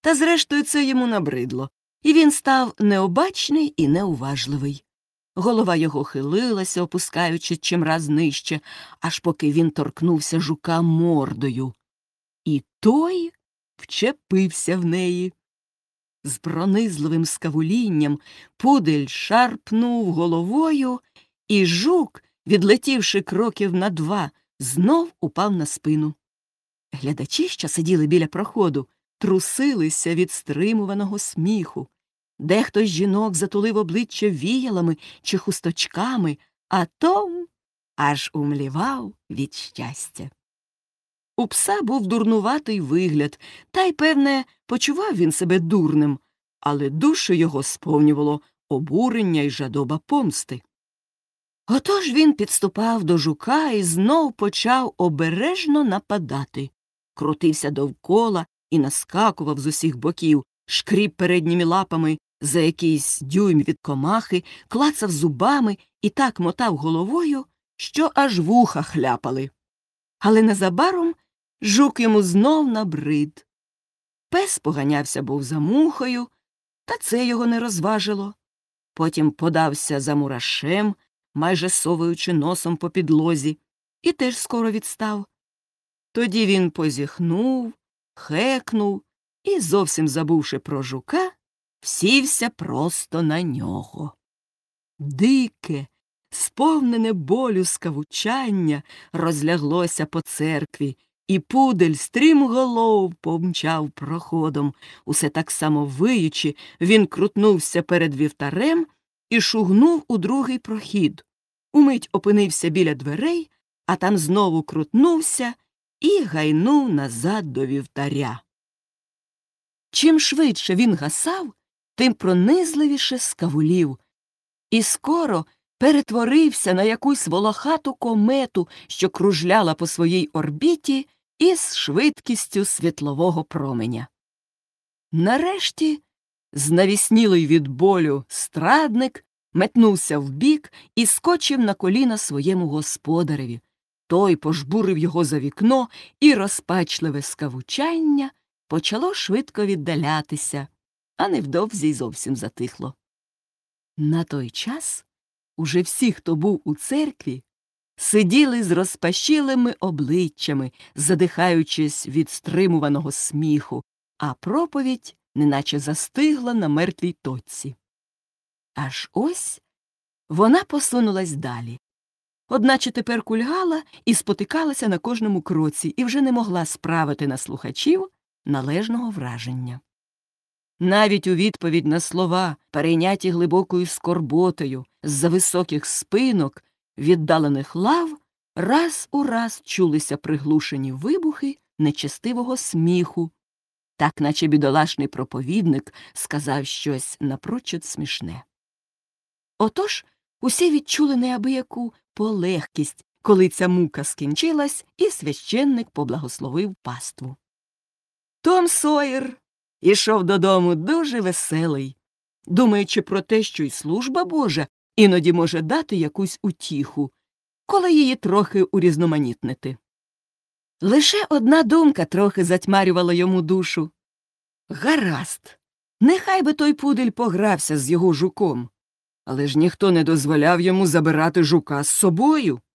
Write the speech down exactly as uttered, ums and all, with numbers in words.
Та зрештою це йому набридло, і він став необачний і неуважливий. Голова його хилилася, опускаючи чимраз нижче, аж поки він торкнувся жука мордою. І той вчепився в неї. З пронизливим скавулінням пудель шарпнув головою, і жук, відлетівши кроків на два, знов упав на спину. Глядачі, що сиділи біля проходу, трусилися від стримуваного сміху. Дехто з жінок затулив обличчя віялами чи хусточками, а Том аж умлівав від щастя. У пса був дурнуватий вигляд, та й, певне, почував він себе дурним, але душу його сповнювало обурення й жадоба помсти. Отож він підступав до жука і знов почав обережно нападати. Крутився довкола і наскакував з усіх боків, шкріб передніми лапами за якийсь дюйм від комахи, клацав зубами і так мотав головою, що аж вуха хляпали. Але незабаром жук йому знов набрид. Пес поганявся був за мухою, та це його не розважило. Потім подався за мурашем, майже совуючи носом по підлозі, і теж скоро відстав. Тоді він позіхнув, хекнув і, зовсім забувши про жука, всівся просто на нього. Дике, сповнене болю скавучання розляглося по церкві, і пудель стрімголов помчав проходом. Усе так само виючи, він крутнувся перед вівтарем і шугнув у другий прохід. Умить опинився біля дверей, а там знову крутнувся і гайнув назад до вівтаря. Чим швидше він гасав, тим пронизливіше скавулів, і скоро перетворився на якусь волохату комету, що кружляла по своїй орбіті із швидкістю світлового променя. Нарешті знавіснілий від болю страдник метнувся вбік і скочив на коліна своєму господареві. Той пожбурив його за вікно, і розпачливе скавучання почало швидко віддалятися, а невдовзі й зовсім затихло. На той час уже всі, хто був у церкві, сиділи з розпашілими обличчями, задихаючись від стримуваного сміху, а проповідь неначе застигла на мертвій точці. Аж ось вона посунулась далі. Одначе тепер кульгала і спотикалася на кожному кроці і вже не могла справити на слухачів належного враження. Навіть у відповідь на слова, перейняті глибокою скорботою з-за високих спинок віддалених лав, раз у раз чулися приглушені вибухи нечестивого сміху, так наче бідолашний проповідник сказав щось напрочуд смішне. Отож усі відчули неабияку полегкість, коли ця мука скінчилась, і священник поблагословив паству. Том Сойер ішов додому дуже веселий, думаючи про те, що й служба Божа іноді може дати якусь утіху, коли її трохи урізноманітнити. Лише одна думка трохи затьмарювала йому душу. Гаразд, нехай би той пудель погрався з його жуком, але ж ніхто не дозволяв йому забирати жука з собою.